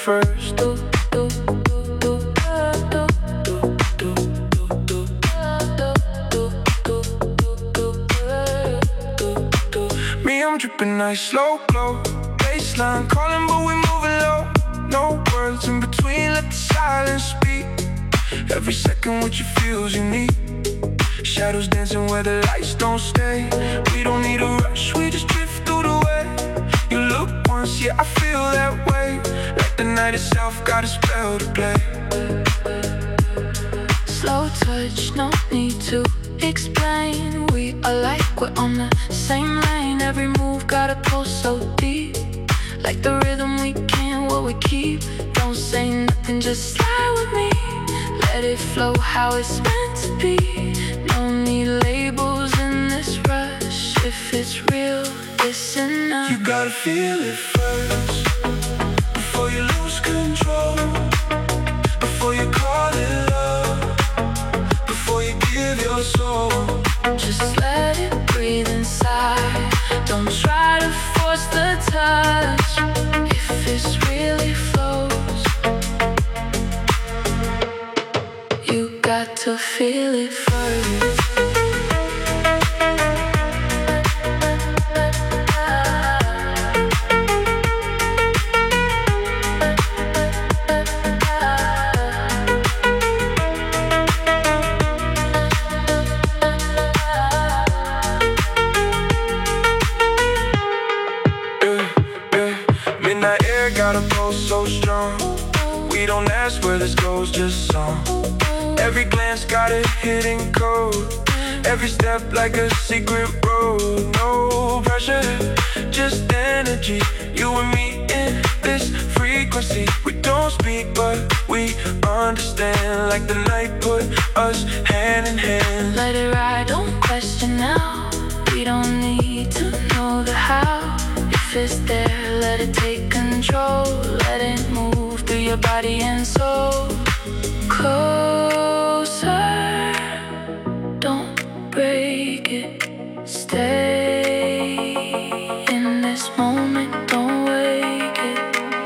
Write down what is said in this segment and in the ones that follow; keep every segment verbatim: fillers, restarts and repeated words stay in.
first. Do, do, do, do, do, do, do, do, do, do, do. Me, I'm dripping nice, slow glow. Baseline calling, but we moving low. No words in between, let the silence speak. Every second with you feels unique. Shadows dancing where the lights don't stay. We don't need a rush, we just drift through the way. You look once, yeah, I feel that way. Like the night itself got a spell to play. Slow touch, no need to explain. We are like we're on the same lane. Every move got a pulse so deep. Like the rhythm we can, what we keep. Don't say nothing, just slide with me. Let it flow how it's meant to be. No need labels in this rush. If it's real, it's enough. You gotta feel it first, before you lose control, before you call it love, before you give your soul. Just let it breathe inside. Don't try to force the touch. If it's really flows, you got to feel it first. Midnight air got a pulse so strong. We don't ask where this goes, just song. Every glance got a hidden code. Every step like a secret road. No pressure, just energy. You and me in this frequency. We don't speak but we understand. Like the night put us hand in hand. Let it ride, don't question now. We don't need to know the how. If it's there, let it take control. Let it move through your body and soul. Closer, don't break it. Stay in this moment, don't wake it.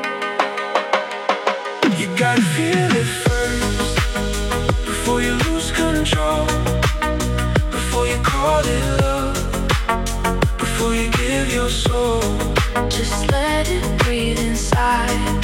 You gotta feel it first, before you lose control, before you call it love, before you give your soul. Just let it breathe inside.